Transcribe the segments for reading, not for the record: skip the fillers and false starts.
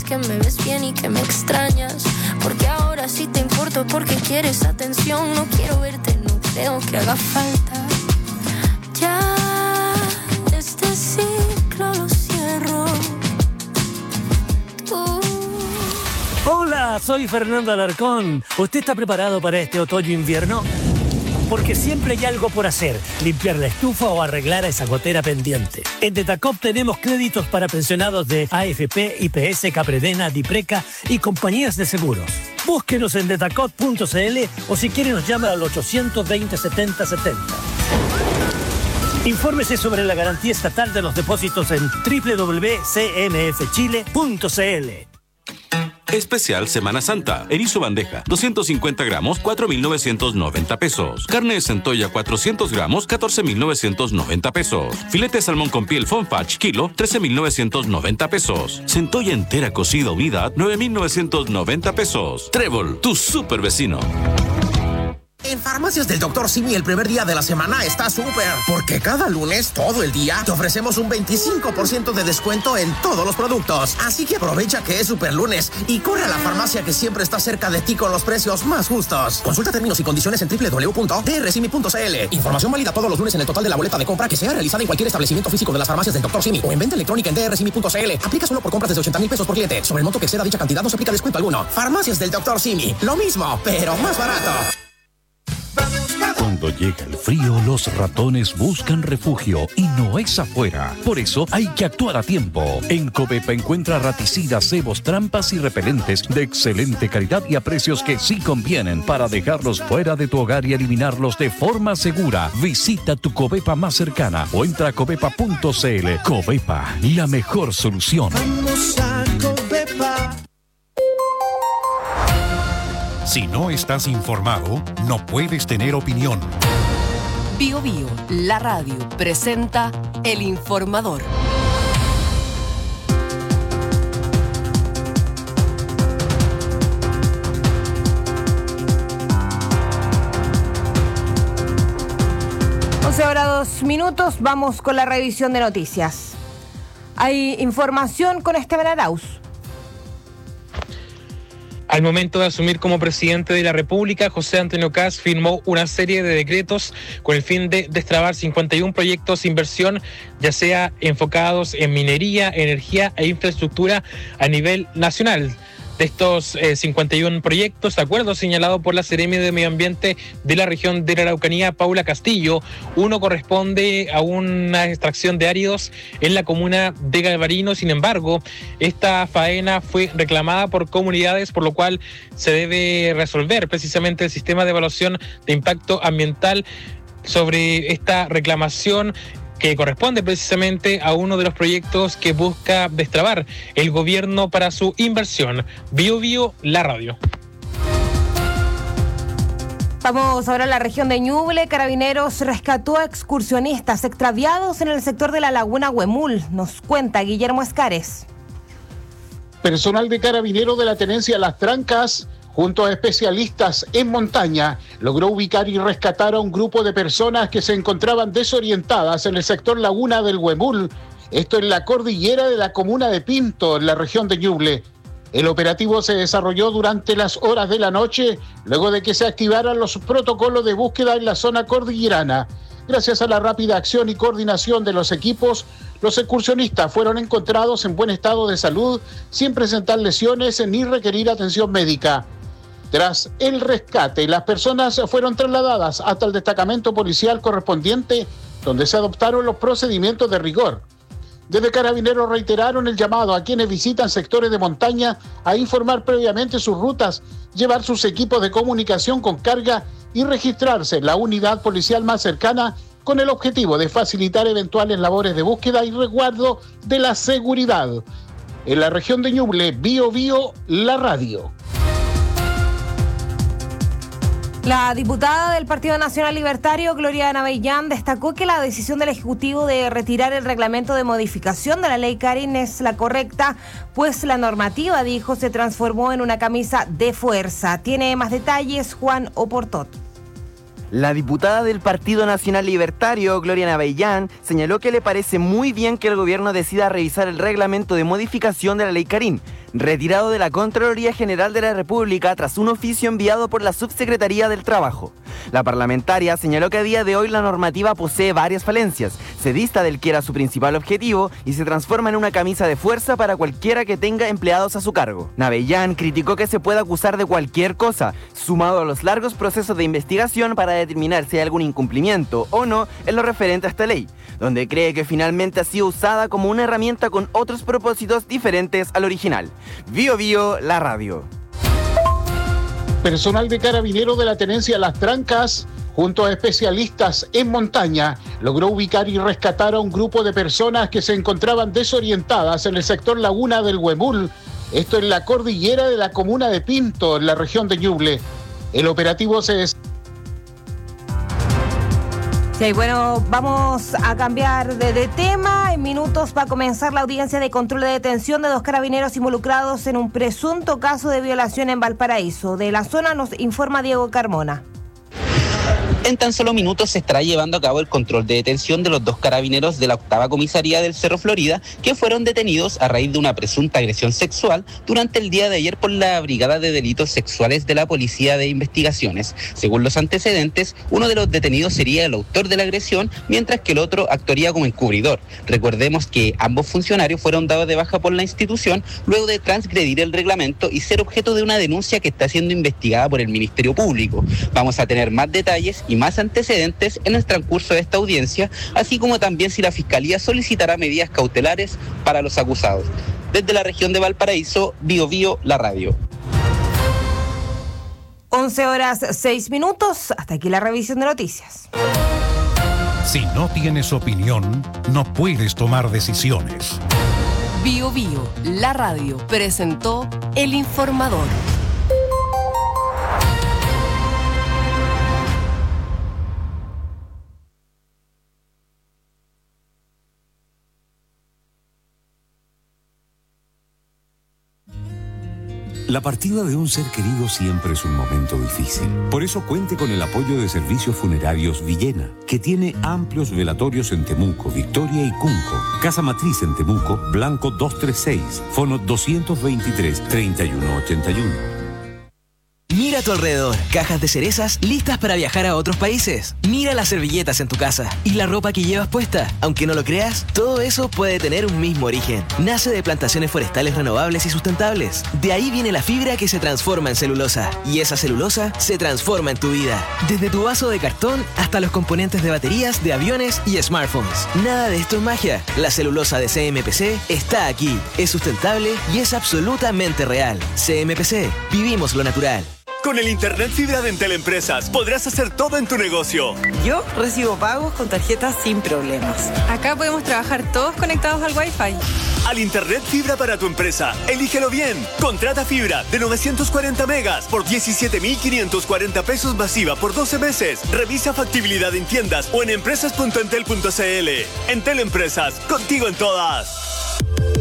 que me ves bien y que me extrañas. Porque ahora sí te importo, porque quieres atención. No quiero verte, no creo que haga falta. Ya este ciclo lo cierro. Hola, soy Fernando Alarcón. ¿Usted está preparado para este otoño-invierno? Porque siempre hay algo por hacer, limpiar la estufa o arreglar a esa gotera pendiente. En Detacop tenemos créditos para pensionados de AFP, IPS, Capredena, Dipreca y compañías de seguros. Búsquenos en detacop.cl o si quiere nos llama al 820-7070. Infórmese sobre la garantía estatal de los depósitos en www.cmfchile.cl. Especial Semana Santa. Erizo bandeja, 250 gramos, 4,990 pesos. Carne de centolla, 400 gramos, 14,990 pesos. Filete de salmón con piel Fonfach, kilo, 13,990 pesos. Centolla entera cocida unidad, 9,990 pesos. Trébol, tu super vecino. En Farmacias del Dr. Simi el primer día de la semana está súper, porque cada lunes, todo el día, te ofrecemos un 25% de descuento en todos los productos. Así que aprovecha que es super lunes y corre a la farmacia que siempre está cerca de ti con los precios más justos. Consulta términos y condiciones en www.drsimi.cl. Información válida todos los lunes en el total de la boleta de compra que sea realizada en cualquier establecimiento físico de las Farmacias del Dr. Simi o en venta electrónica en drsimi.cl. Aplica solo por compras desde 80,000 pesos por cliente. Sobre el monto que exceda dicha cantidad no se aplica descuento alguno. Farmacias del Dr. Simi. Lo mismo, pero más barato. Cuando llega el frío, los ratones buscan refugio y no es afuera. Por eso hay que actuar a tiempo. En Covepa encuentra raticidas, cebos, trampas y repelentes de excelente calidad y a precios que sí convienen para dejarlos fuera de tu hogar y eliminarlos de forma segura. Visita tu Covepa más cercana o entra a covepa.cl. Covepa, la mejor solución. Vamos a Covepa. Si no estás informado, no puedes tener opinión. Bio Bio, la radio, presenta El Informador. Ahora 2 minutos, vamos con la revisión de noticias. Hay información con Esteban Arauz. Al momento de asumir como presidente de la República, José Antonio Kast firmó una serie de decretos con el fin de destrabar 51 proyectos de inversión, ya sea enfocados en minería, energía e infraestructura a nivel nacional. De estos 51 proyectos, de acuerdo señalado por la Seremi de Medio Ambiente de la región de la Araucanía, Paula Castillo, uno corresponde a una extracción de áridos en la comuna de Galvarino. Sin embargo, esta faena fue reclamada por comunidades, por lo cual se debe resolver precisamente el sistema de evaluación de impacto ambiental sobre esta reclamación, que corresponde precisamente a uno de los proyectos que busca destrabar el gobierno para su inversión. Bio Bio, la radio. Vamos ahora a la región de Ñuble. Carabineros rescató a excursionistas extraviados en el sector de la Laguna Huemul. Nos cuenta Guillermo Escares. Personal de Carabineros de la Tenencia Las Trancas, junto a especialistas en montaña, logró ubicar y rescatar a un grupo de personas que se encontraban desorientadas en el sector Laguna del Huemul, esto en la cordillera de la comuna de Pinto, en la región de Ñuble. El operativo se desarrolló durante las horas de la noche, luego de que se activaran los protocolos de búsqueda en la zona cordillerana. Gracias a la rápida acción y coordinación de los equipos, los excursionistas fueron encontrados en buen estado de salud, sin presentar lesiones ni requerir atención médica. Tras el rescate, las personas fueron trasladadas hasta el destacamento policial correspondiente, donde se adoptaron los procedimientos de rigor. Desde Carabineros reiteraron el llamado a quienes visitan sectores de montaña a informar previamente sus rutas, llevar sus equipos de comunicación con carga y registrarse en la unidad policial más cercana, con el objetivo de facilitar eventuales labores de búsqueda y resguardo de la seguridad. En la región de Ñuble, Bio Bio, la radio. La diputada del Partido Nacional Libertario, Gloria Navellán, destacó que la decisión del Ejecutivo de retirar el reglamento de modificación de la ley Karin es la correcta, pues la normativa, dijo, se transformó en una camisa de fuerza. Tiene más detalles Juan Oportot. La diputada del Partido Nacional Libertario, Gloria Navellán, señaló que le parece muy bien que el gobierno decida revisar el reglamento de modificación de la ley Karin, retirado de la Contraloría General de la República tras un oficio enviado por la Subsecretaría del Trabajo. La parlamentaria señaló que a día de hoy la normativa posee varias falencias, se dista del que era su principal objetivo y se transforma en una camisa de fuerza para cualquiera que tenga empleados a su cargo. Navellán criticó que se pueda acusar de cualquier cosa, sumado a los largos procesos de investigación para determinar si hay algún incumplimiento o no en lo referente a esta ley, donde cree que finalmente ha sido usada como una herramienta con otros propósitos diferentes al original. Bío Bío, la radio. Personal de Carabinero de la Tenencia Las Trancas, junto a especialistas en montaña, logró ubicar y rescatar a un grupo de personas que se encontraban desorientadas en el sector Laguna del Huemul, esto en la cordillera de la comuna de Pinto, en la región de Ñuble. El operativo se... Sí, bueno, vamos a cambiar de tema. En minutos va a comenzar la audiencia de control de detención de 2 carabineros involucrados en un presunto caso de violación en Valparaíso. De la zona nos informa Diego Carmona. En tan solo minutos se estará llevando a cabo el control de detención de los 2 carabineros de la 8ª Comisaría del Cerro Florida, que fueron detenidos a raíz de una presunta agresión sexual durante el día de ayer por la Brigada de Delitos Sexuales de la Policía de Investigaciones. Según los antecedentes, uno de los detenidos sería el autor de la agresión, mientras que el otro actuaría como encubridor. Recordemos que ambos funcionarios fueron dados de baja por la institución luego de transgredir el reglamento y ser objeto de una denuncia que está siendo investigada por el Ministerio Público. Vamos a tener más detalles y más antecedentes en el transcurso de esta audiencia, así como también si la Fiscalía solicitará medidas cautelares para los acusados. Desde la región de Valparaíso, Bío Bío, la radio. 11:06. Hasta aquí la revisión de noticias. Si no tienes opinión, no puedes tomar decisiones. Bío Bío, la radio, presentó El Informador. La partida de un ser querido siempre es un momento difícil. Por eso cuente con el apoyo de Servicios Funerarios Villena, que tiene amplios velatorios en Temuco, Victoria y Cunco. Casa Matriz en Temuco, Blanco 236, Fono 223-3181. Mira a tu alrededor, cajas de cerezas listas para viajar a otros países. Mira las servilletas en tu casa y la ropa que llevas puesta. Aunque no lo creas, todo eso puede tener un mismo origen. Nace de plantaciones forestales renovables y sustentables. De ahí viene la fibra que se transforma en celulosa. Y esa celulosa se transforma en tu vida. Desde tu vaso de cartón hasta los componentes de baterías, de aviones y smartphones. Nada de esto es magia. La celulosa de CMPC está aquí. Es sustentable y es absolutamente real. CMPC, vivimos lo natural. Con el Internet Fibra de Entel Empresas podrás hacer todo en tu negocio. Yo recibo pagos con tarjetas sin problemas. Acá podemos trabajar todos conectados al Wi-Fi. Al Internet Fibra para tu empresa, elígelo bien. Contrata fibra de 940 megas por 17.540 pesos masiva por 12 meses. Revisa factibilidad en tiendas o en empresas.entel.cl. Entel Empresas, contigo en todas.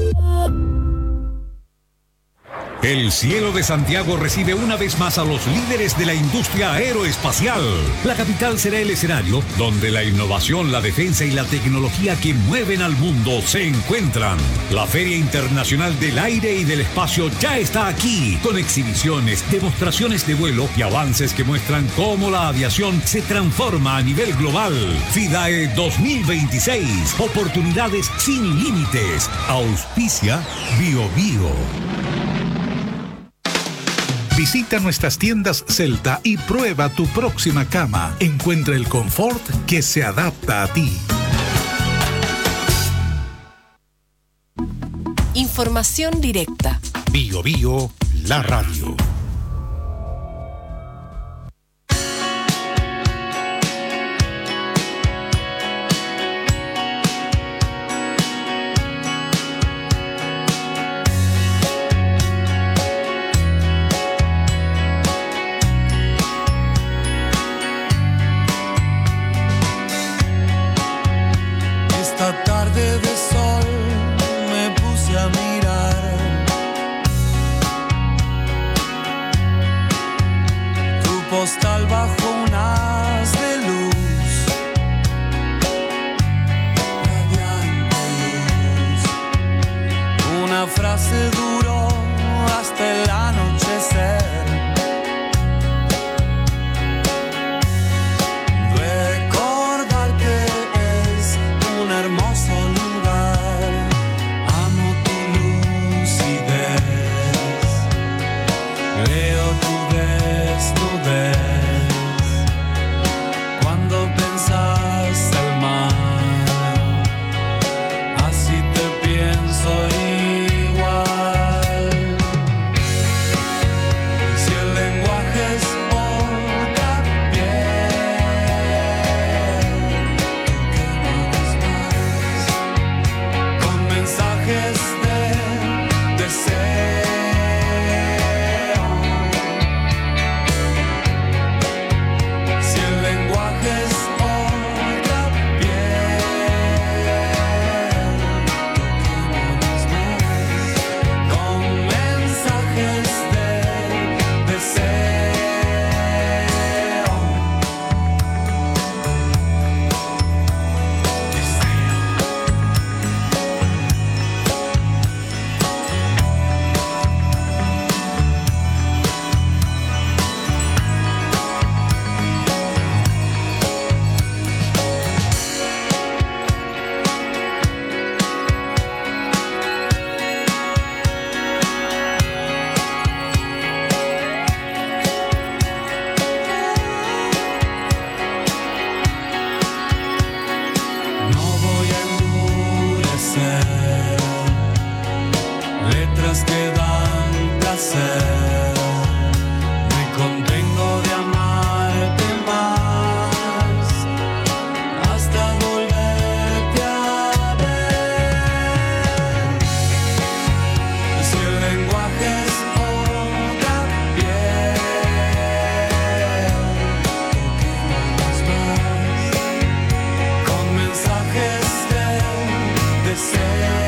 El cielo de Santiago recibe una vez más a los líderes de la industria aeroespacial. La capital será el escenario donde la innovación, la defensa y la tecnología que mueven al mundo se encuentran. La Feria Internacional del Aire y del Espacio ya está aquí, con exhibiciones, demostraciones de vuelo y avances que muestran cómo la aviación se transforma a nivel global. FIDAE 2026, oportunidades sin límites. Auspicia Bío Bío. Visita nuestras tiendas Celta y prueba tu próxima cama. Encuentra el confort que se adapta a ti. Información directa. Bío Bío, la radio. Postal bajo un haz de luz, radiante luz. Una frase duró cosas que dan placer. Me contengo de amarte más hasta volverte a ver. Si el lenguaje es otra piel, toquémonos más con mensajes de deseo.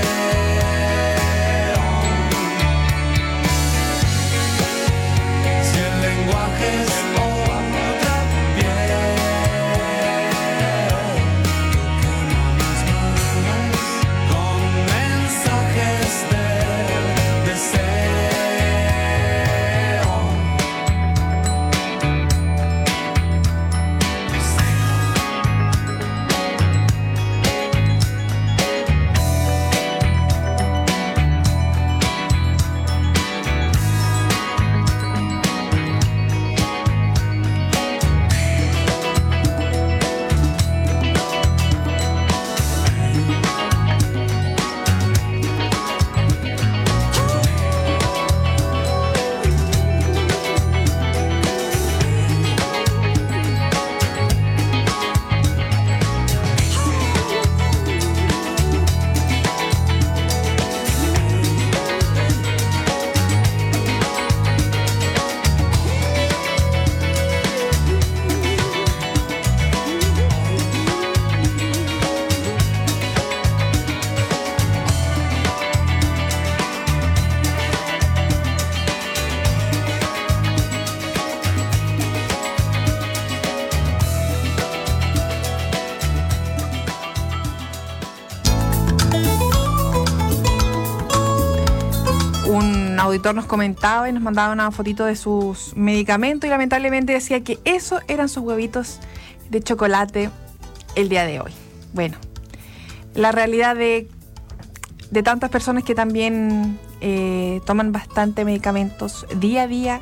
Auditor nos comentaba y nos mandaba una fotito de sus medicamentos y lamentablemente decía que esos eran sus huevitos de chocolate el día de hoy. Bueno, la realidad de tantas personas que también toman bastante medicamentos día a día,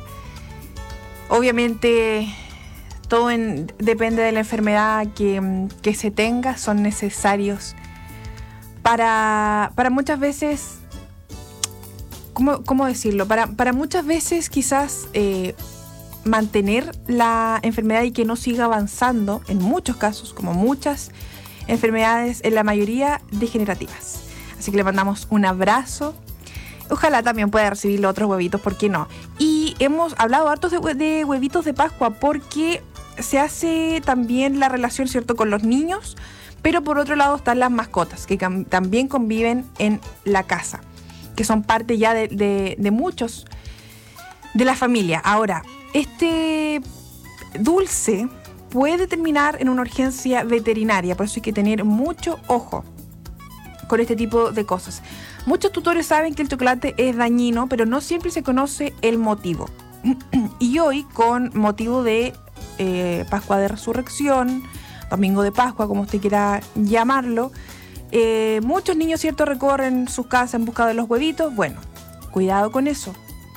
obviamente todo depende de la enfermedad que se tenga, son necesarios para muchas veces. ¿Cómo decirlo? Para muchas veces quizás mantener la enfermedad y que no siga avanzando, en muchos casos, como muchas enfermedades, en la mayoría degenerativas. Así que le mandamos un abrazo. Ojalá también pueda recibir los otros huevitos, ¿por qué no? Y hemos hablado hartos de huevitos de Pascua porque se hace también la relación, ¿cierto?, con los niños, pero por otro lado están las mascotas, que también conviven en la casa, que son parte ya de muchos de la familia. Ahora, este dulce puede terminar en una urgencia veterinaria, por eso hay que tener mucho ojo con este tipo de cosas. Muchos tutores saben que el chocolate es dañino, pero no siempre se conoce el motivo. Y hoy, con motivo de Pascua de Resurrección, Domingo de Pascua, como usted quiera llamarlo, muchos niños, ¿cierto?, recorren sus casas en busca de los huevitos. Bueno, cuidado con eso,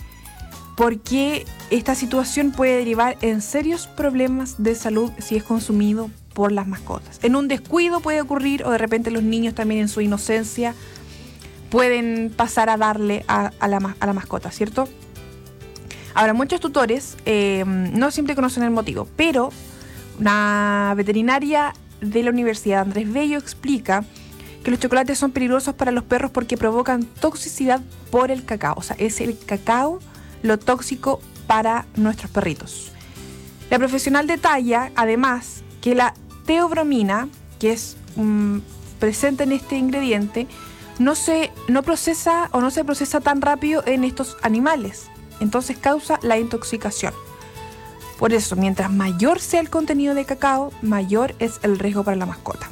porque esta situación puede derivar en serios problemas de salud si es consumido por las mascotas. En un descuido puede ocurrir, o de repente los niños también en su inocencia pueden pasar a darle a la mascota, ¿cierto? Ahora, muchos tutores no siempre conocen el motivo, pero una veterinaria de la Universidad Andrés Bello explica que los chocolates son peligrosos para los perros porque provocan toxicidad por el cacao. O sea, es el cacao lo tóxico para nuestros perritos. La profesional detalla, además, que la teobromina, que es presente en este ingrediente, no se procesa tan rápido en estos animales. Entonces causa la intoxicación. Por eso, mientras mayor sea el contenido de cacao, mayor es el riesgo para la mascota.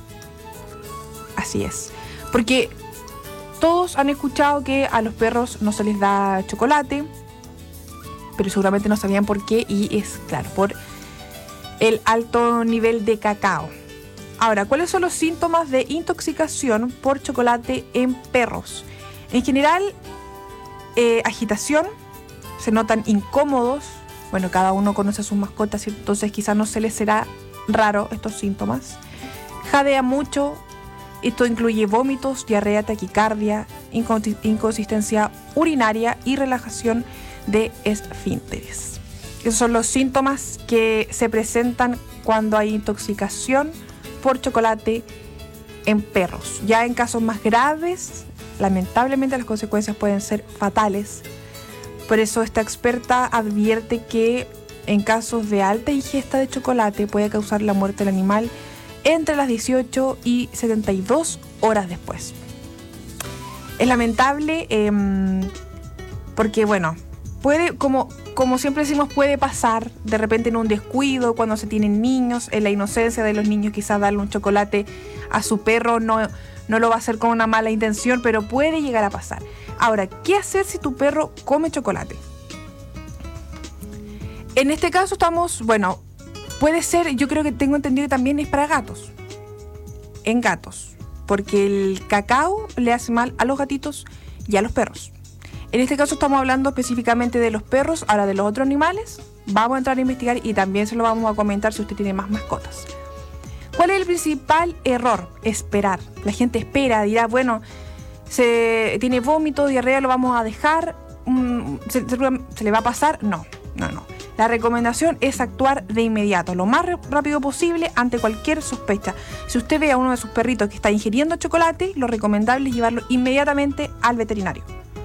Así es. Porque todos han escuchado que a los perros no se les da chocolate, pero seguramente no sabían por qué, y es claro, por el alto nivel de cacao. Ahora, ¿cuáles son los síntomas de intoxicación por chocolate en perros? En general, agitación, se notan incómodos. Bueno, cada uno conoce a sus mascotas, entonces quizás no se les será raro estos síntomas. Jadea mucho, Esto incluye vómitos, diarrea, taquicardia, inconsistencia urinaria y relajación de esfínteres. Esos son los síntomas que se presentan cuando hay intoxicación por chocolate en perros. Ya en casos más graves, lamentablemente las consecuencias pueden ser fatales. Por eso esta experta advierte que en casos de alta ingesta de chocolate puede causar la muerte del animal entre las 18 y 72 horas después. Es lamentable porque, bueno, puede, como siempre decimos, puede pasar de repente en un descuido cuando se tienen niños, en la inocencia de los niños, quizás darle un chocolate a su perro no lo va a hacer con una mala intención, pero puede llegar a pasar. Ahora, ¿qué hacer si tu perro come chocolate? En este caso puede ser, yo creo que tengo entendido que también es para gatos. En gatos. Porque el cacao le hace mal a los gatitos y a los perros. En este caso estamos hablando específicamente de los perros. Ahora, de los otros animales vamos a entrar a investigar y también se lo vamos a comentar si usted tiene más mascotas. ¿Cuál es el principal error? Esperar. La gente espera, dirá, bueno, tiene vómito, diarrea, lo vamos a dejar, ¿se le va a pasar? No. La recomendación es actuar de inmediato, lo más rápido posible ante cualquier sospecha. Si usted ve a uno de sus perritos que está ingiriendo chocolate, lo recomendable es llevarlo inmediatamente al veterinario.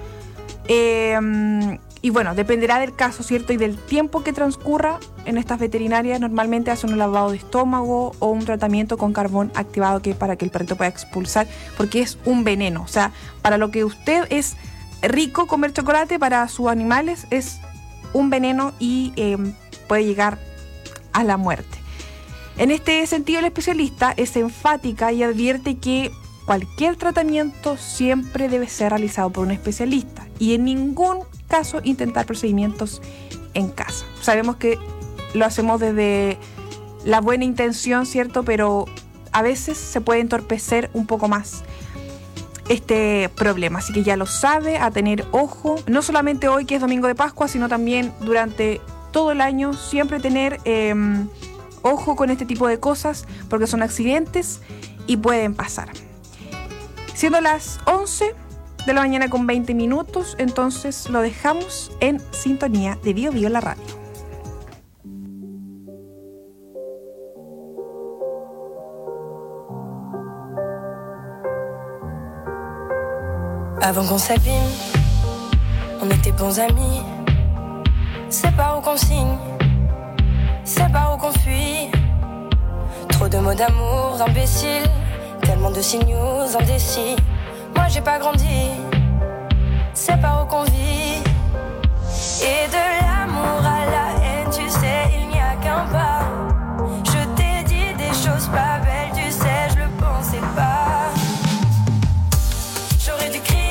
Y bueno, dependerá del caso, ¿cierto? Y del tiempo que transcurra en estas veterinarias. Normalmente hacen un lavado de estómago o un tratamiento con carbón activado para que el perrito pueda expulsar, porque es un veneno. O sea, para lo que usted es rico comer chocolate, para sus animales es un veneno y puede llegar a la muerte. En este sentido, el especialista es enfática y advierte que cualquier tratamiento siempre debe ser realizado por un especialista y en ningún caso intentar procedimientos en casa. Sabemos que lo hacemos desde la buena intención, ¿cierto? Pero a veces se puede entorpecer un poco más este problema, así que ya lo sabe, a tener ojo, no solamente hoy que es domingo de Pascua, sino también durante todo el año, siempre tener ojo con este tipo de cosas, porque son accidentes y pueden pasar. Siendo las 11 de la mañana con 20 minutos, entonces lo dejamos en sintonía de Bio Bio la radio. Avant qu'on s'abîme, on était bons amis. C'est pas où qu'on signe, c'est pas où qu'on fuit. Trop de mots d'amour d'imbéciles, tellement de signaux indécis. Moi j'ai pas grandi, c'est pas où qu'on vit. Et de l'amour à la haine, tu sais, il n'y a qu'un pas. Je t'ai dit des choses pas belles, tu sais, je le pensais pas. J'aurais dû crier.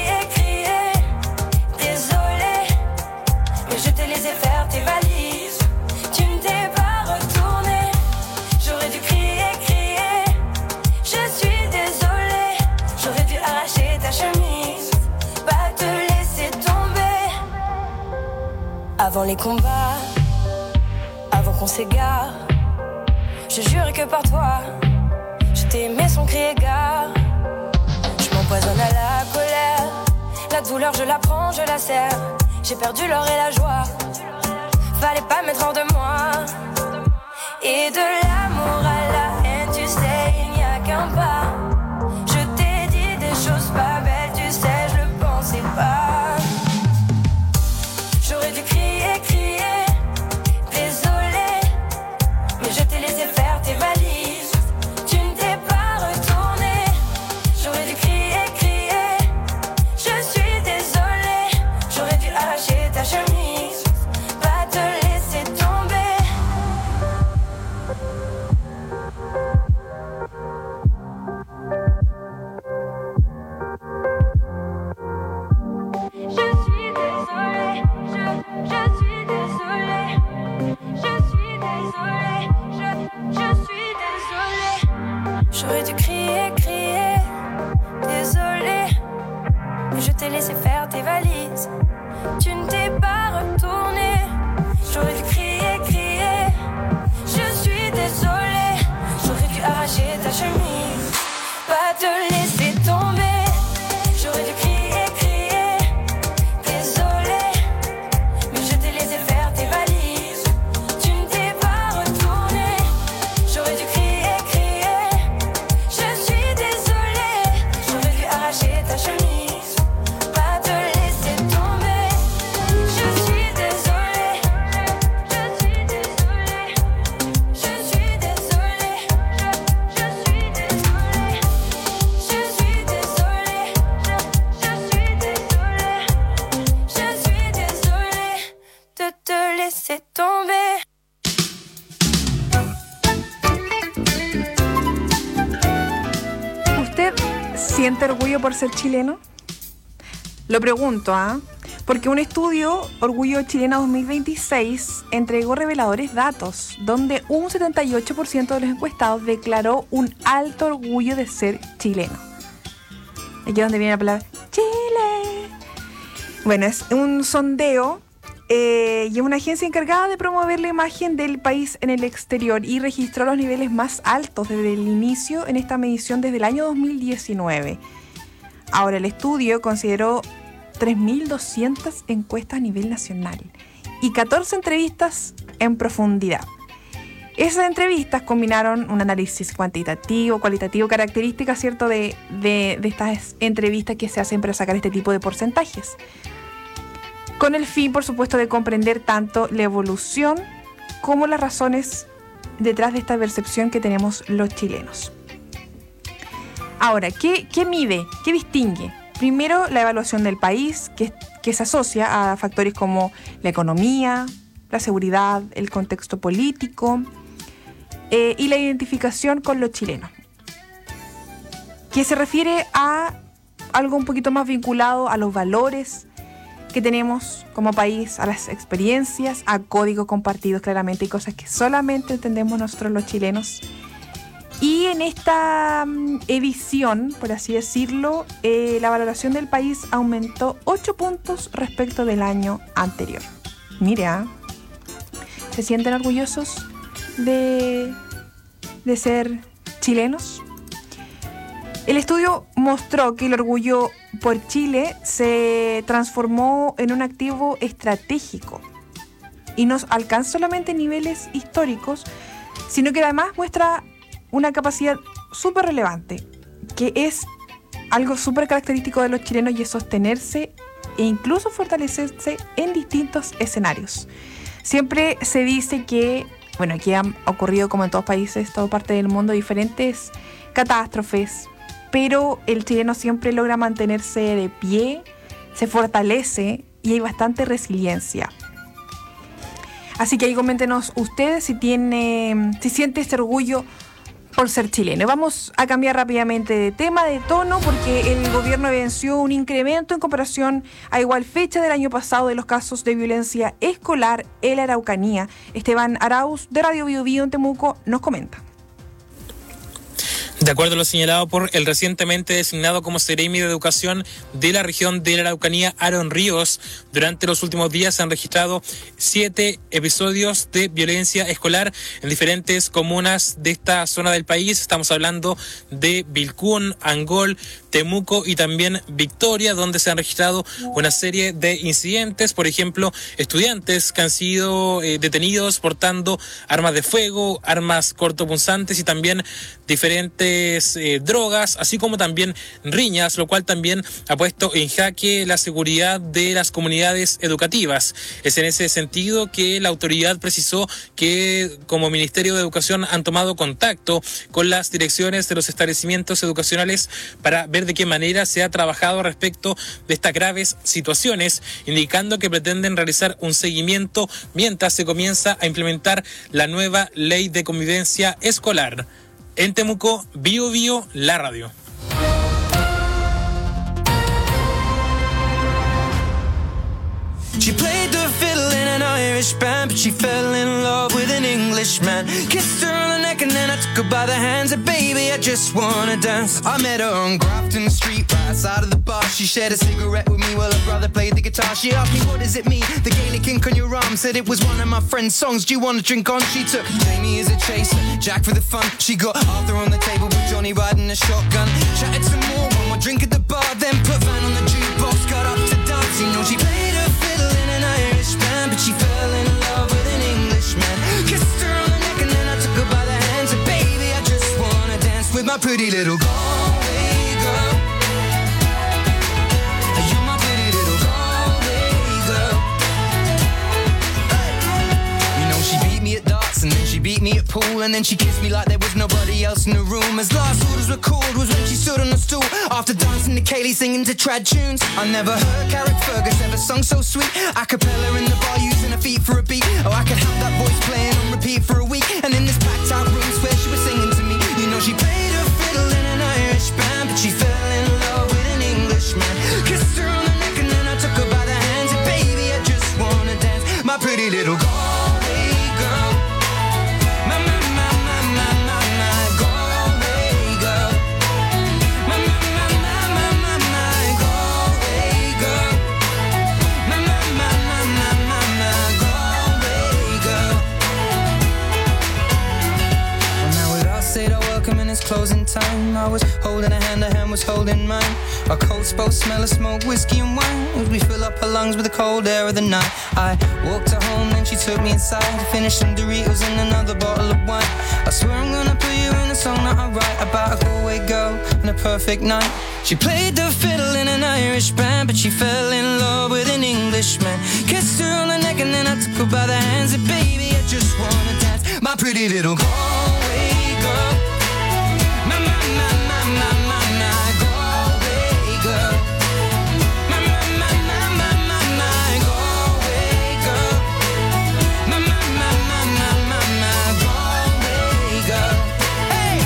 Je t'ai laissé faire tes valises, tu ne t'es pas retourné. J'aurais dû crier, je suis désolée. J'aurais dû arracher ta chemise, pas te laisser tomber. Avant les combats, avant qu'on s'égare, je jurais que par toi, je t'aimais sans crier gare. Je m'empoisonne à la colère, la douleur je la prends, je la serre. J'ai perdu l'or et la joie, fallait pas mettre hors de moi. Et de l'amour à la haine, tu sais, il n'y a qu'un pas. Je t'ai dit des choses pas belles, tu sais, je le pensais pas. J'aurais dû crier, désolée, mais je t'ai laissé faire tes valises. Tu ne t'es pas retourné. J'aurais dû crier, je suis désolée. J'aurais dû arracher ta chemise, pas te laisser tomber. Je suis désolée, je suis désolée. Je suis désolée, je suis désolée. J'aurais dû crier, désolée. Mais je t'ai laissé faire tes valises, tu ne t'es pas retourné. J'aurais dû crier, je suis désolée. J'aurais dû arracher ta chemise, pas te laisser laisser tomber. ¿Usted siente orgullo por ser chileno? Lo pregunto, porque un estudio, Orgullo Chileno 2026, entregó reveladores datos, donde un 78% de los encuestados declaró un alto orgullo de ser chileno. Aquí es donde viene la palabra Chile. Bueno, es un sondeo y es una agencia encargada de promover la imagen del país en el exterior y registró los niveles más altos desde el inicio en esta medición desde el año 2019. Ahora, el estudio consideró 3.200 encuestas a nivel nacional y 14 entrevistas en profundidad. Esas entrevistas combinaron un análisis cuantitativo, cualitativo, características, ¿cierto?, de estas entrevistas que se hacen para sacar este tipo de porcentajes, con el fin, por supuesto, de comprender tanto la evolución como las razones detrás de esta percepción que tenemos los chilenos. Ahora, ¿qué mide? ¿Qué distingue? Primero, la evaluación del país, que se asocia a factores como la economía, la seguridad, el contexto político y la identificación con los chilenos, que se refiere a algo un poquito más vinculado a los valores que tenemos como país, a las experiencias, a códigos compartidos claramente y cosas que solamente entendemos nosotros los chilenos. Y en esta edición, por así decirlo, la valoración del país aumentó 8 puntos respecto del año anterior. Mire, ¿se sienten orgullosos de ser chilenos? El estudio mostró que el orgullo por Chile se transformó en un activo estratégico y no alcanza solamente niveles históricos, sino que además muestra una capacidad súper relevante, que es algo súper característico de los chilenos, y es sostenerse e incluso fortalecerse en distintos escenarios. Siempre se dice que, bueno, aquí han ocurrido, como en todos países, toda parte del mundo, diferentes catástrofes, pero el chileno siempre logra mantenerse de pie, se fortalece y hay bastante resiliencia. Así que ahí coméntenos ustedes si siente este orgullo por ser chileno. Vamos a cambiar rápidamente de tema, de tono, porque el gobierno evidenció un incremento en comparación a igual fecha del año pasado de los casos de violencia escolar en la Araucanía. Esteban Arauz, de Radio Bio Bio en Temuco, nos comenta. De acuerdo a lo señalado por el recientemente designado como Seremi de Educación de la región de la Araucanía, Aaron Ríos, durante los últimos días se han registrado 7 episodios de violencia escolar en diferentes comunas de esta zona del país. Estamos hablando de Vilcún, Angol, Temuco y también Victoria, donde se han registrado una serie de incidentes. Por ejemplo, estudiantes que han sido detenidos portando armas de fuego, armas cortopunzantes y también diferentes drogas, así como también riñas, lo cual también ha puesto en jaque la seguridad de las comunidades educativas. Es en ese sentido que la autoridad precisó que como Ministerio de Educación han tomado contacto con las direcciones de los establecimientos educacionales para ver de qué manera se ha trabajado respecto de estas graves situaciones, indicando que pretenden realizar un seguimiento mientras se comienza a implementar la nueva ley de convivencia escolar. En Temuco, Bio Bio, la radio. She played the fiddle in an Irish band, but she fell in love with an Englishman. Kissed her on the neck and then I took her by the hands. And baby, I just wanna dance. I met her on Grafton Street, right outside of the bar. She shared a cigarette with me while her brother played the guitar. She asked me, what does it mean? The Gaelic ink on your arm. Said it was one of my friend's songs. Do you want to drink on? She took Jamie as a chaser, Jack for the fun. She got Arthur on the table with Johnny riding a shotgun. Chatted some more, one more drink at the bar. Then put Van on the jukebox, got up to dance. You know she played her fiddle in an Irish band, but she fell in love with an Englishman. Kissed her on the neck and then I took her by the hands. And baby, I just wanna dance with my pretty little Galway girl. You're my pretty little Galway girl. You know she beat me at darts and then she beat me at pool, and then she kissed me like there was nobody else in the room. As last orders were called was when she stood on the stool after dancing to Kaylee, singing to trad tunes. I never heard Carrick Fergus ever sung so sweet. A cappella in the bar using her feet for a beat. Oh, I could have that voice playing on repeat for a week. And in this packed out room, swear she was singing to me. You know, she played her fiddle in an Irish band, but she fell in love with an Englishman. Kissed her on the neck and then I took her by the hands. And baby, I just wanna dance. My pretty little Galway girl. My, my, my, my, my, my, my Galway girl. My, my, my, my, my, my, my Galway girl. My, my, my, my, my, my, my Galway girl. Well, now we've all said our welcome and it's closing time. I was holding a hand was holding mine. Our coats both smell of smoke, whiskey and wine, as we fill up her lungs with the cold air of the night. I walked her home, then she took me inside, finished some Doritos and another bottle of wine. I swear I'm gonna put you in a song that I write about a Galway girl and a perfect night. She played the fiddle in an Irish band, but she fell in love with an Englishman. Kissed her on the neck and then I took her by the hands. And baby, I just wanna dance. My pretty little Galway girl. My, my, my, my, my, my, my Galway girl. My, my, my, my, my, my, my Galway girl. My, my, my, my, my, my, my Galway girl. Hey!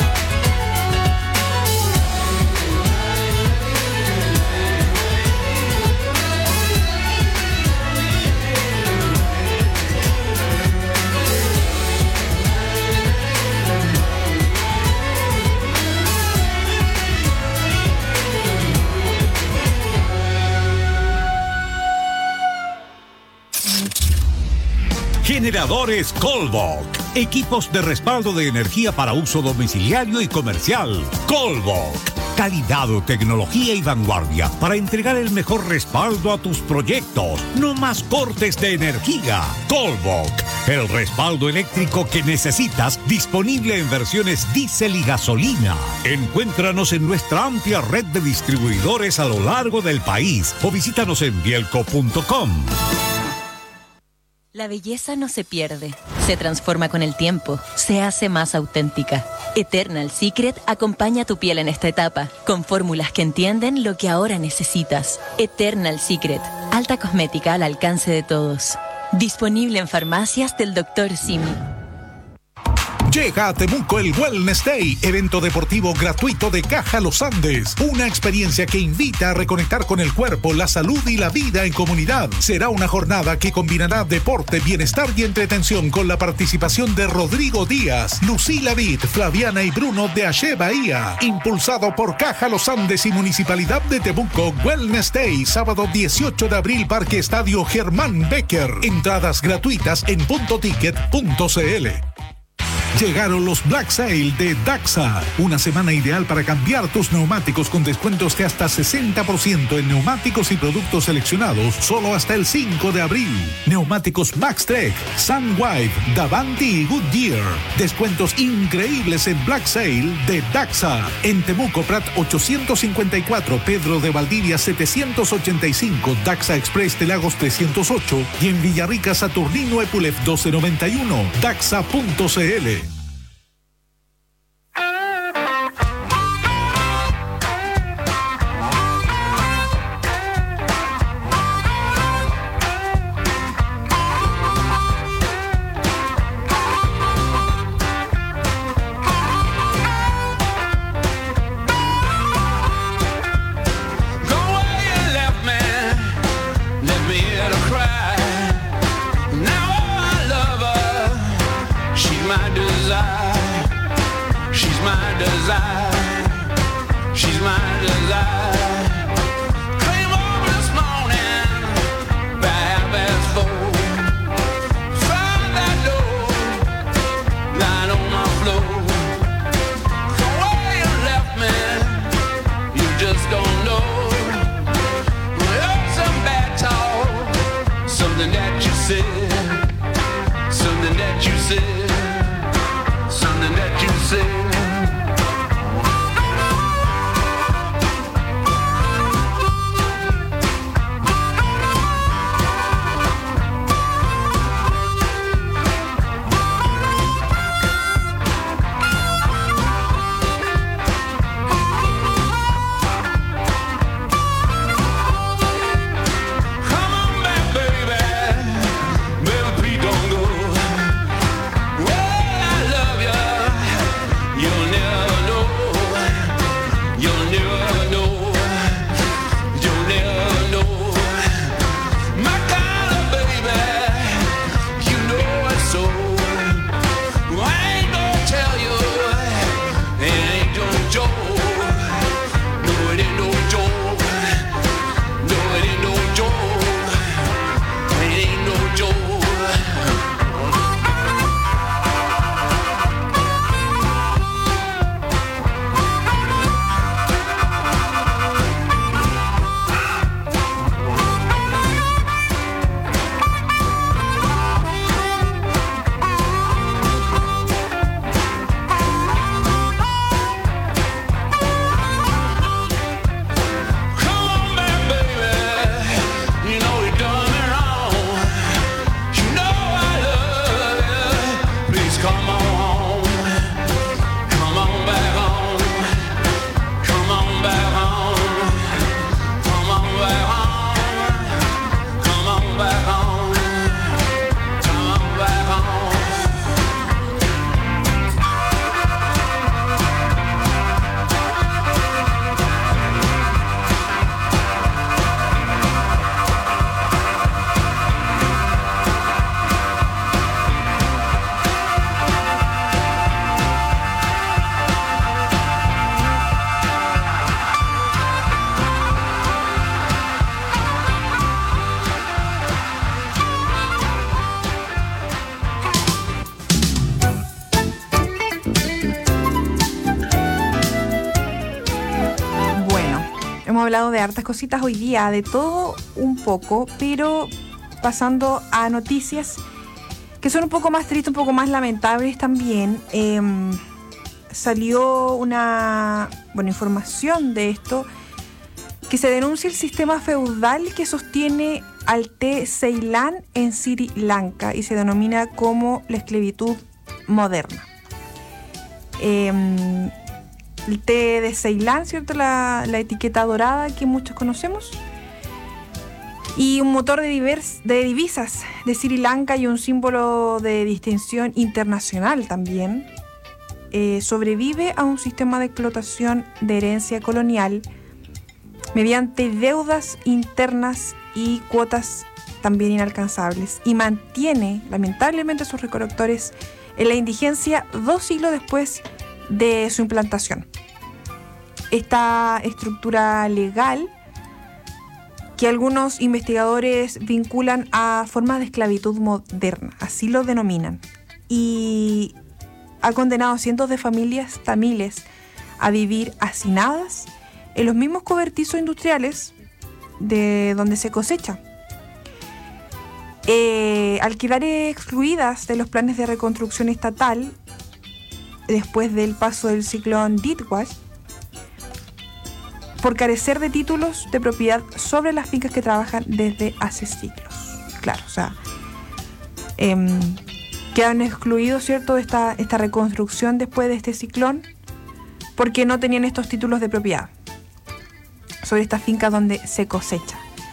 Generadores Colbok. Equipos de respaldo de energía para uso domiciliario y comercial. Colbok. Calidad, tecnología y vanguardia para entregar el mejor respaldo a tus proyectos. No más cortes de energía. Colbok. El respaldo eléctrico que necesitas, disponible en versiones diésel y gasolina. Encuéntranos en nuestra amplia red de distribuidores a lo largo del país o visítanos en bielco.com. La belleza no se pierde, se transforma con el tiempo, se hace más auténtica. Eternal Secret acompaña tu piel en esta etapa, con fórmulas que entienden lo que ahora necesitas. Eternal Secret, alta cosmética al alcance de todos. Disponible en farmacias del Dr. Simi. Llega a Temuco el Wellness Day, evento deportivo gratuito de Caja Los Andes. Una experiencia que invita a reconectar con el cuerpo, la salud y la vida en comunidad. Será una jornada que combinará deporte, bienestar y entretención con la participación de Rodrigo Díaz, Lucila Vid, Flaviana y Bruno de Ache Bahía. Impulsado por Caja Los Andes y Municipalidad de Temuco, Wellness Day, sábado 18 de abril, Parque Estadio Germán Becker. Entradas gratuitas en puntoticket.cl. Llegaron los Black Sale de Daxa. Una semana ideal para cambiar tus neumáticos con descuentos de hasta 60% en neumáticos y productos seleccionados solo hasta el 5 de abril. Neumáticos Maxtrek, Sunwipe, Davanti y Goodyear. Descuentos increíbles en Black Sale de Daxa. En Temuco Prat 854, Pedro de Valdivia 785, Daxa Express de Lagos 308 y en Villarrica Saturnino Epulef 1291. Daxa.cl. hablado de hartas cositas hoy día, de todo un poco, pero pasando a noticias que son un poco más tristes, un poco más lamentables también. Salió una información de esto, que se denuncia el sistema feudal que sostiene al té Ceilán en Sri Lanka y se denomina como la esclavitud moderna. El té de Ceilán, ¿cierto? La etiqueta dorada que muchos conocemos. Y un motor de divisas de Sri Lanka y un símbolo de distinción internacional también. Sobrevive a un sistema de explotación de herencia colonial mediante deudas internas y cuotas también inalcanzables, y mantiene lamentablemente a sus recolectores en la indigencia 2 siglos después de su implantación. Esta estructura legal que algunos investigadores vinculan a formas de esclavitud moderna, así lo denominan, y ha condenado a cientos de familias tamiles a vivir hacinadas en los mismos cobertizos industriales de donde se cosecha. Al quedar excluidas de los planes de reconstrucción estatal después del paso del ciclón Ditwash, por carecer de títulos de propiedad sobre las fincas que trabajan desde hace siglos. Claro, o sea, quedaron excluidos, ¿cierto?, de esta reconstrucción después de este ciclón, porque no tenían estos títulos de propiedad sobre estas fincas donde se cosecha.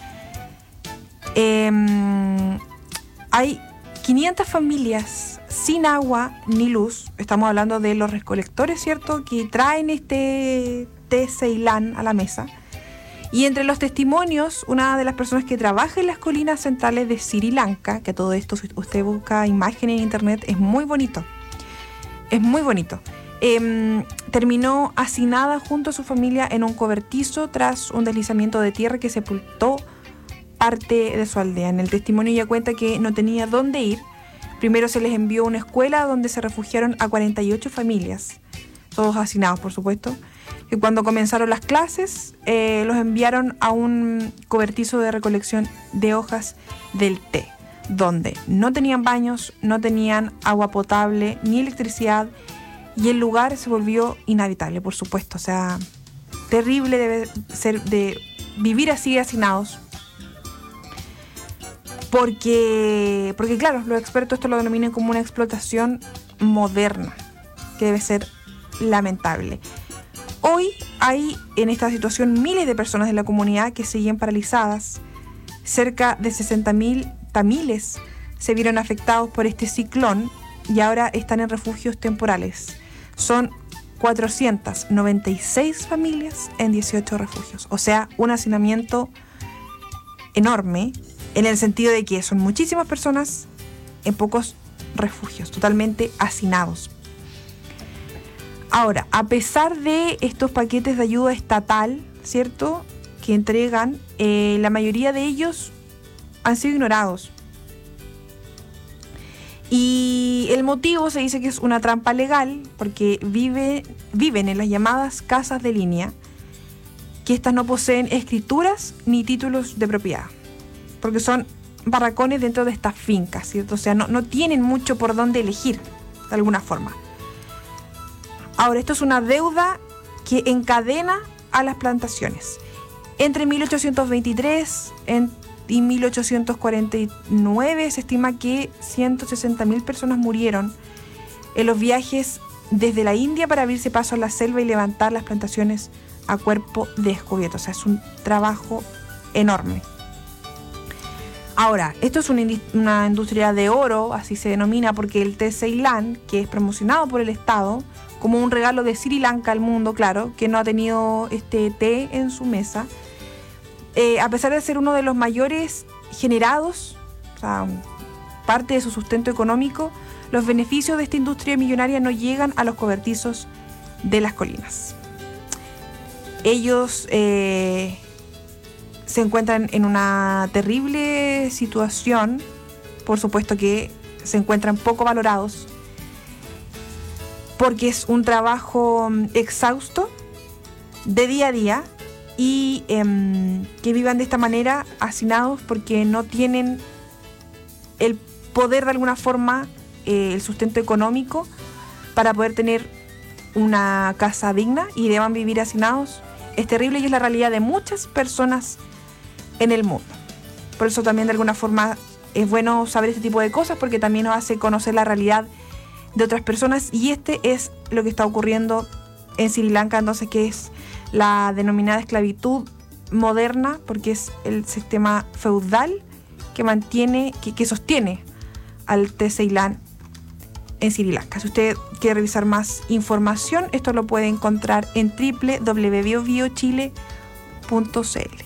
Hay 500 familias sin agua ni luz. Estamos hablando de los recolectores, ¿cierto?, que traen este té Ceilán a la mesa. Y entre los testimonios, una de las personas que trabaja en las colinas centrales de Sri Lanka, que todo esto, si usted busca imágenes en internet, es muy bonito. Es muy bonito. Terminó hacinada junto a su familia en un cobertizo tras un deslizamiento de tierra que sepultó parte de su aldea. En el testimonio ella cuenta que no tenía dónde ir. Primero se les envió a una escuela donde se refugiaron a 48 familias, todos hacinados, por supuesto. Y cuando comenzaron las clases, los enviaron a un cobertizo de recolección de hojas del té, donde no tenían baños, no tenían agua potable ni electricidad, y el lugar se volvió inhabitable, por supuesto. O sea, terrible debe ser de vivir así hacinados. Porque claro, los expertos esto lo denominan como una explotación moderna, que debe ser lamentable. Hoy hay en esta situación miles de personas de la comunidad que siguen paralizadas. Cerca de 60.000 tamiles se vieron afectados por este ciclón y ahora están en refugios temporales. Son 496 familias en 18 refugios. O sea, un hacinamiento enorme, en el sentido de que son muchísimas personas en pocos refugios, totalmente hacinados. Ahora, a pesar de estos paquetes de ayuda estatal, ¿cierto?, que entregan, la mayoría de ellos han sido ignorados. Y el motivo se dice que es una trampa legal, porque viven en las llamadas casas de línea, que estas no poseen escrituras ni títulos de propiedad, porque son barracones dentro de estas fincas, ¿cierto? O sea, no tienen mucho por dónde elegir, de alguna forma. Ahora, esto es una deuda que encadena a las plantaciones. Entre 1823 y 1849 se estima que 160.000 personas murieron en los viajes desde la India para abrirse paso a la selva y levantar las plantaciones a cuerpo descubierto. O sea, es un trabajo enorme. Ahora, esto es una industria de oro, así se denomina, porque el té Ceilán, que es promocionado por el Estado como un regalo de Sri Lanka al mundo, claro, que no ha tenido este té en su mesa, a pesar de ser uno de los mayores generados, o sea, parte de su sustento económico, los beneficios de esta industria millonaria no llegan a los cobertizos de las colinas. Ellos se encuentran en una terrible situación, por supuesto que se encuentran poco valorados, porque es un trabajo exhausto de día a día y que vivan de esta manera hacinados porque no tienen el poder de alguna forma, el sustento económico para poder tener una casa digna y deban vivir hacinados. Es terrible y es la realidad de muchas personas en el mundo. Por eso también de alguna forma es bueno saber este tipo de cosas porque también nos hace conocer la realidad de otras personas y este es lo que está ocurriendo en Sri Lanka, entonces, que es la denominada esclavitud moderna, porque es el sistema feudal que sostiene al Ceilán en Sri Lanka. Si usted quiere revisar más información, esto lo puede encontrar en www.biobiochile.cl.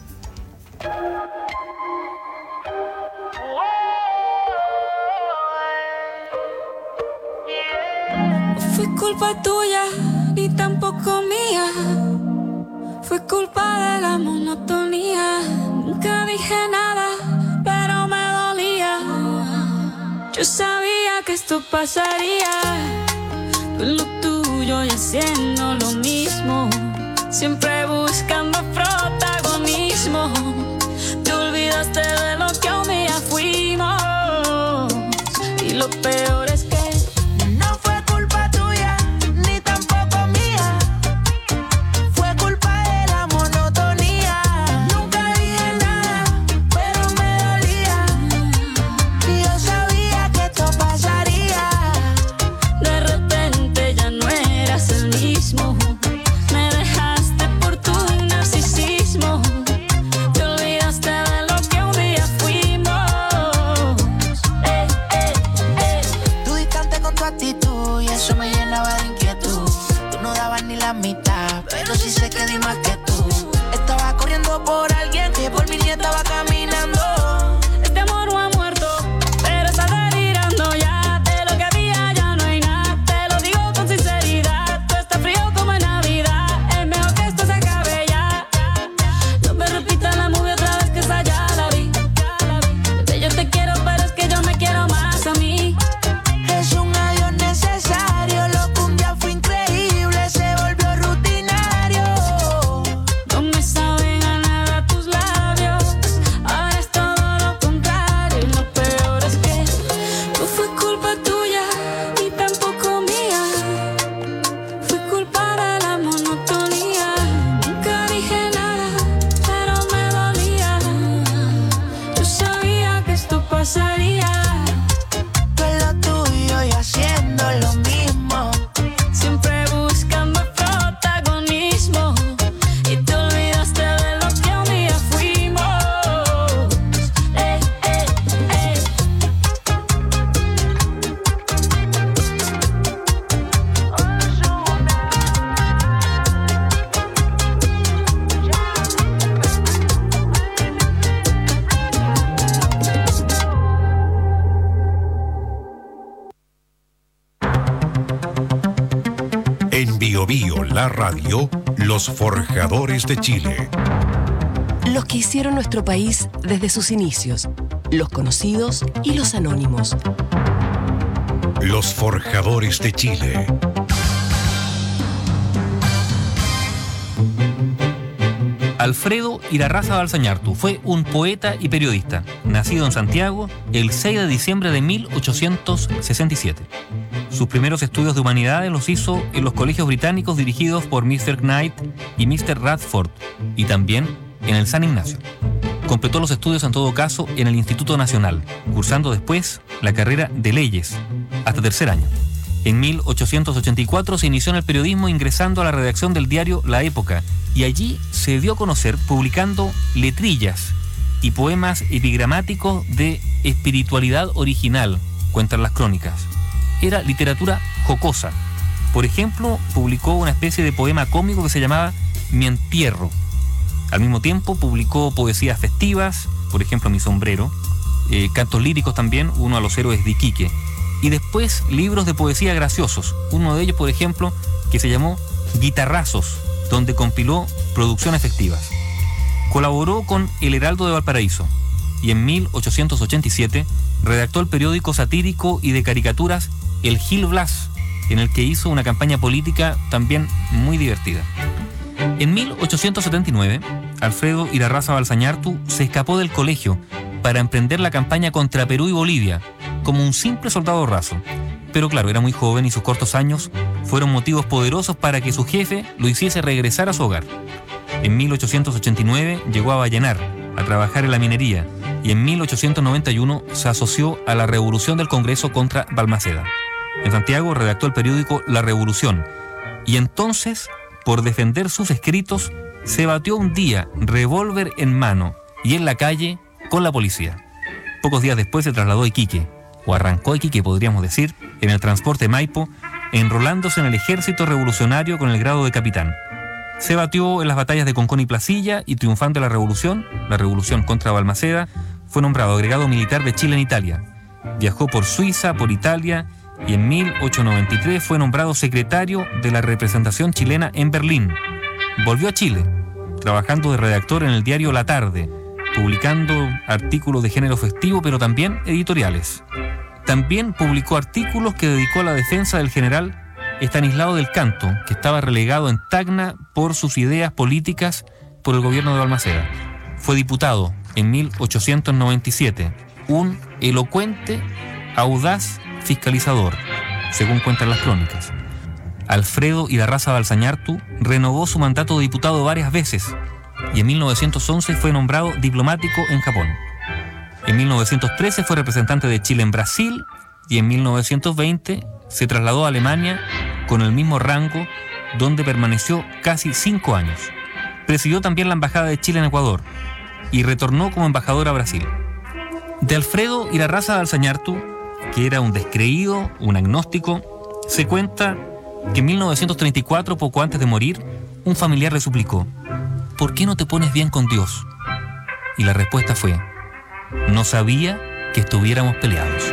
Fue culpa tuya, ni tampoco mía. Fue culpa de la monotonía. Nunca dije nada, pero me dolía. Yo sabía que esto pasaría. Tú en lo tuyo y haciendo lo mismo. Siempre buscando protagonismo. Te olvidaste de lo que un día fuimos. Y lo peor es que pero sí sé que di más que tú. Estaba corriendo por alguien que por mí ni estaba caminando. Este amor no ha muerto, pero está delirando ya. De lo que había ya no hay nada. Te lo digo con sinceridad. Tú estás frío como en Navidad. Es mejor que esto se acabe ya. No me repitas la movie otra vez, que esa ya la vi. Bebé, yo te quiero, pero es que yo me quiero más a mí. Es un adiós necesario. Lo que un día fue increíble se volvió rutinario. No me saben a nada tus labios. Ahora es todo lo contrario. Y lo peor es que no fue culpa tuya, ni tampoco mía. Fue culpa de la monotonía. Nunca dije nada, pero me dolía. Yo sabía que esto pasaría. Tú en lo tuyo y haciendo lo mismo. Siempre buscando protagonismo. Y te olvidaste de lo que un día fuimos. En Bio Bio, la radio, los forjadores de Chile. Los que hicieron nuestro país desde sus inicios, los conocidos y los anónimos. Los forjadores de Chile. Alfredo Irarrázaval Balsañartu fue un poeta y periodista, nacido en Santiago el 6 de diciembre de 1867. Sus primeros estudios de humanidades los hizo en los colegios británicos dirigidos por Mr. Knight y Mr. Radford, y también en el San Ignacio. Completó los estudios en todo caso en el Instituto Nacional, cursando después la carrera de Leyes, hasta tercer año. En 1884 se inició en el periodismo ingresando a la redacción del diario La Época, y allí se dio a conocer publicando letrillas y poemas epigramáticos de espiritualidad original, cuentan las crónicas. Era literatura jocosa. Por ejemplo, publicó una especie de poema cómico que se llamaba Mi Entierro. Al mismo tiempo publicó poesías festivas, por ejemplo Mi Sombrero, cantos líricos también, uno a los héroes de Iquique, y después libros de poesía graciosos, uno de ellos, por ejemplo, que se llamó Guitarrazos, donde compiló producciones festivas. Colaboró con El Heraldo de Valparaíso y en 1887 redactó el periódico satírico y de caricaturas El Gil Blas, en el que hizo una campaña política también muy divertida. En 1879, Alfredo Irarrázaval Balzañartu se escapó del colegio para emprender la campaña contra Perú y Bolivia como un simple soldado raso. Pero claro, era muy joven y sus cortos años fueron motivos poderosos para que su jefe lo hiciese regresar a su hogar. En 1889 llegó a Vallenar a trabajar en la minería y en 1891 se asoció a la Revolución del Congreso contra Balmaceda. En Santiago redactó el periódico La Revolución y entonces, por defender sus escritos, se batió un día, revólver en mano y en la calle con la policía. Pocos días después se trasladó a Iquique, o arrancó a Iquique podríamos decir, en el transporte Maipo, enrolándose en el ejército revolucionario con el grado de capitán. Se batió en las batallas de Concón y Placilla y triunfando la revolución contra Balmaceda, fue nombrado agregado militar de Chile en Italia. Viajó por Suiza, por Italia y en 1893 fue nombrado secretario de la representación chilena en Berlín. Volvió a Chile, trabajando de redactor en el diario La Tarde, publicando artículos de género festivo, pero también editoriales. También publicó artículos que dedicó a la defensa del general Estanislao del Canto, que estaba relegado en Tacna por sus ideas políticas por el gobierno de Balmaceda. Fue diputado en 1897, un elocuente, audaz fiscalizador, según cuentan las crónicas. Alfredo Irarrázaval Balzañartu renovó su mandato de diputado varias veces y en 1911 fue nombrado diplomático en Japón. En 1913 fue representante de Chile en Brasil y en 1920 se trasladó a Alemania con el mismo rango, donde permaneció casi 5 años. Presidió también la Embajada de Chile en Ecuador y retornó como embajador a Brasil. De Alfredo Irarrázaval Balzañartu, que era un descreído, un agnóstico, se cuenta que en 1934, poco antes de morir, un familiar le suplicó: ¿por qué no te pones bien con Dios? Y la respuesta fue: no sabía que estuviéramos peleados.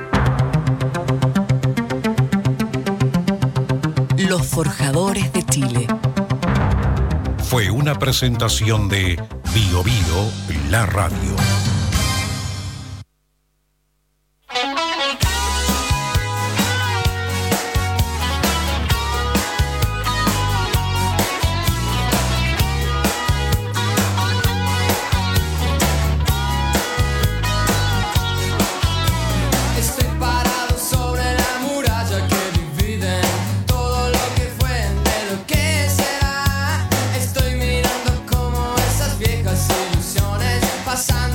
Los Forjadores de Chile. Fue una presentación de Bio Bio, la radio. Pasando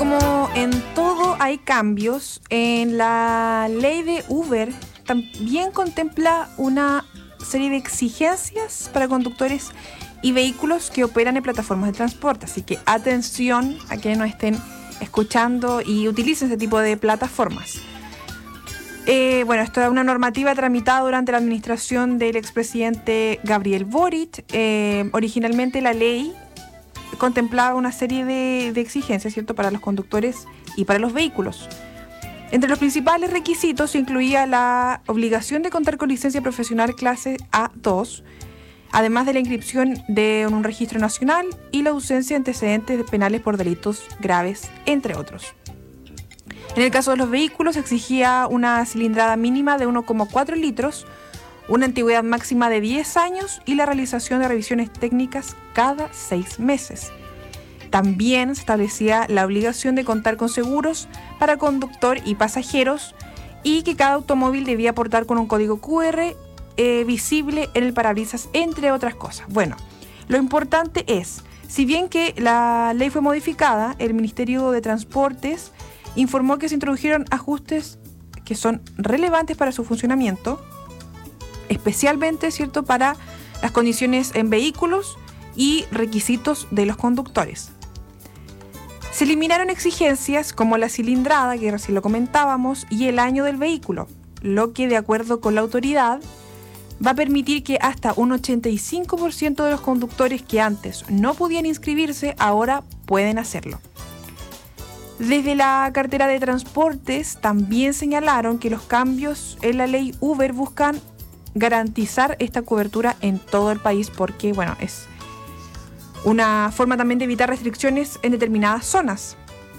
como en todo hay cambios, en la ley de Uber también contempla una serie de exigencias para conductores y vehículos que operan en plataformas de transporte. Así que atención a quienes nos estén escuchando y utilicen ese tipo de plataformas. Esto es una normativa tramitada durante la administración del expresidente Gabriel Boric. Originalmente la ley contemplaba una serie de exigencias, ¿cierto?, para los conductores y para los vehículos. Entre los principales requisitos se incluía la obligación de contar con licencia profesional clase A2, además de la inscripción de un registro nacional y la ausencia de antecedentes penales por delitos graves, entre otros. En el caso de los vehículos, exigía una cilindrada mínima de 1,4 litros, una antigüedad máxima de 10 años y la realización de revisiones técnicas cada 6 meses. También se establecía la obligación de contar con seguros para conductor y pasajeros y que cada automóvil debía aportar con un código QR visible en el parabrisas, entre otras cosas. Bueno, lo importante es, si bien que la ley fue modificada, el Ministerio de Transportes informó que se introdujeron ajustes que son relevantes para su funcionamiento, especialmente, ¿cierto?, para las condiciones en vehículos y requisitos de los conductores. Se eliminaron exigencias como la cilindrada, que recién lo comentábamos, y el año del vehículo, lo que, de acuerdo con la autoridad, va a permitir que hasta un 85% de los conductores que antes no podían inscribirse, ahora pueden hacerlo. Desde la cartera de transportes también señalaron que los cambios en la ley Uber buscan garantizar esta cobertura en todo el país porque, es una forma también de evitar restricciones en determinadas zonas.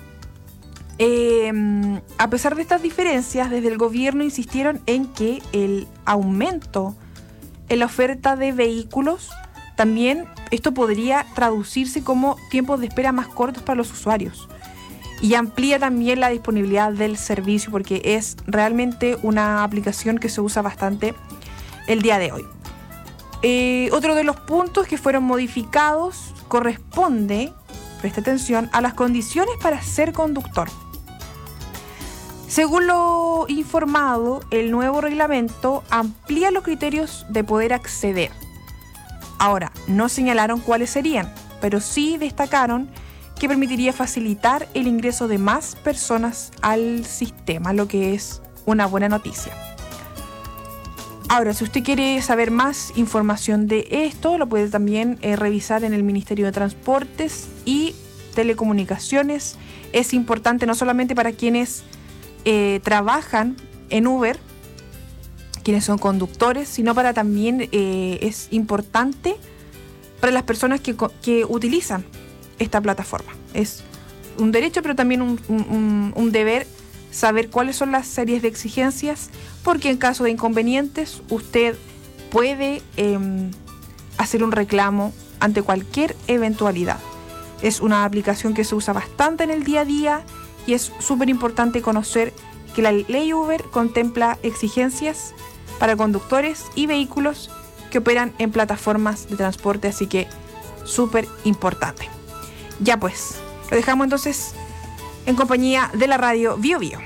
A pesar de estas diferencias, desde el gobierno insistieron en que el aumento en la oferta de vehículos, también esto podría traducirse como tiempos de espera más cortos para los usuarios. Y amplía también la disponibilidad del servicio porque es realmente una aplicación que se usa bastante el día de hoy. Otro de los puntos que fueron modificados corresponde, presta atención, a las condiciones para ser conductor. Según lo informado, el nuevo reglamento amplía los criterios de poder acceder. Ahora, no señalaron cuáles serían, pero sí destacaron que permitiría facilitar el ingreso de más personas al sistema, lo que es una buena noticia. Ahora, si usted quiere saber más información de esto, lo puede también revisar en el Ministerio de Transportes y Telecomunicaciones. Es importante no solamente para quienes trabajan en Uber, quienes son conductores, sino para también es importante para las personas que utilizan esta plataforma. Es un derecho, pero también un deber saber cuáles son las series de exigencias, porque en caso de inconvenientes usted puede hacer un reclamo ante cualquier eventualidad. Es una aplicación que se usa bastante en el día a día y es súper importante conocer que la ley Uber contempla exigencias para conductores y vehículos que operan en plataformas de transporte, así que súper importante. Ya pues, lo dejamos entonces en compañía de la radio Bio Bio.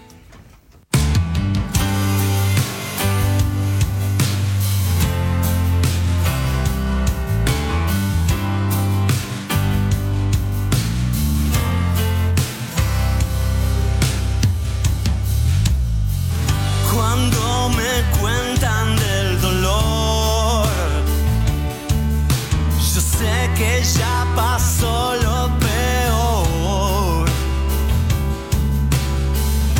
Cuando me cuentan del dolor, yo sé que ya pasó lo peor.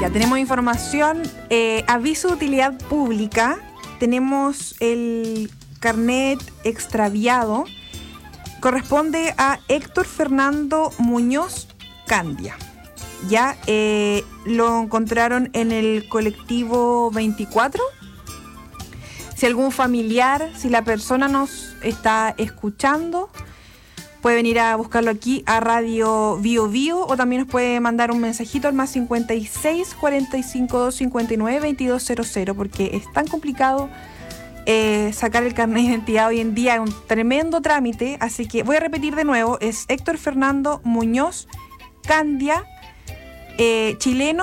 Ya, tenemos información. Aviso de utilidad pública. Tenemos el carnet extraviado. Corresponde a Héctor Fernando Muñoz Candia. Ya lo encontraron en el colectivo 24. Si algún familiar, si la persona nos está escuchando, puede venir a buscarlo aquí a Radio Bio Bio, o también nos puede mandar un mensajito al más 56 45 259 2200, porque es tan complicado sacar el carnet de identidad hoy en día, es un tremendo trámite. Así que voy a repetir de nuevo: es Héctor Fernando Muñoz Candia, chileno,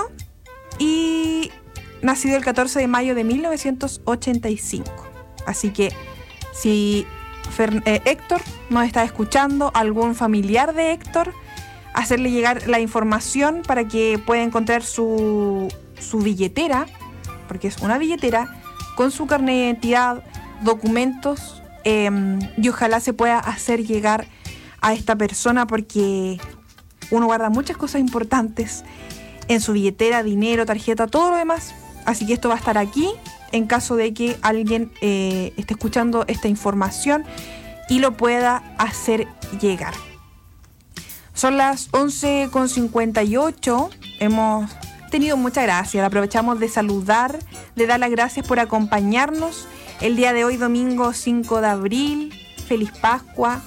y nacido el 14 de mayo de 1985. Así que si Héctor nos está escuchando, algún familiar de Héctor, hacerle llegar la información para que pueda encontrar su billetera, porque es una billetera, con su carnet de identidad, documentos, y ojalá se pueda hacer llegar a esta persona, porque uno guarda muchas cosas importantes en su billetera, dinero, tarjeta, todo lo demás. Así que esto va a estar aquí en caso de que alguien esté escuchando esta información y lo pueda hacer llegar. Son las 11:58. Hemos tenido muchas gracias. Aprovechamos de saludar, de dar las gracias por acompañarnos el día de hoy, domingo 5 de abril. Feliz Pascua.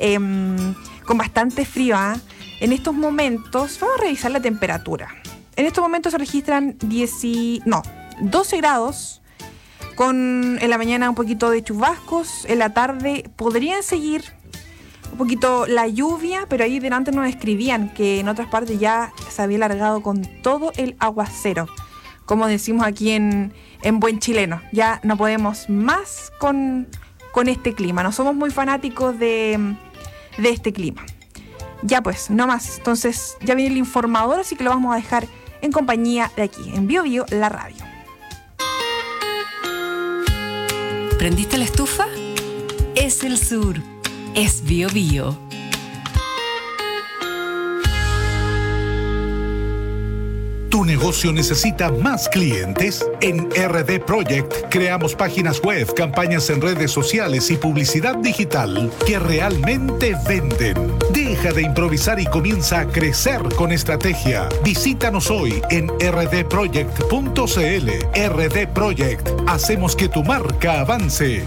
Con bastante frío, ¿eh? En estos momentos, vamos a revisar la temperatura. En estos momentos se registran 12 grados, en la mañana un poquito de chubascos, en la tarde podrían seguir un poquito la lluvia, pero ahí delante nos escribían que en otras partes ya se había largado con todo el aguacero, como decimos aquí en buen chileno. Ya no podemos más con este clima, no somos muy fanáticos de este clima. Ya pues, no más. Entonces ya viene el informador, así que lo vamos a dejar en compañía de aquí, en Bio Bio, la radio. ¿Prendiste la estufa? Es el sur. Es Bio Bio. ¿Tu negocio necesita más clientes? En RD Project creamos páginas web, campañas en redes sociales y publicidad digital que realmente venden. Deja de improvisar y comienza a crecer con estrategia. Visítanos hoy en rdproject.cl. RD Project. Hacemos que tu marca avance.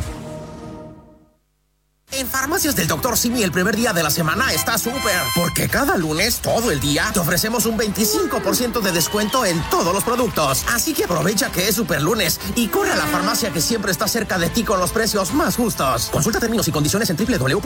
En Farmacias del Dr. Simi el primer día de la semana está súper, porque cada lunes, todo el día, te ofrecemos un 25% de descuento en todos los productos. Así que aprovecha que es super lunes y corre a la farmacia que siempre está cerca de ti con los precios más justos. Consulta términos y condiciones en www.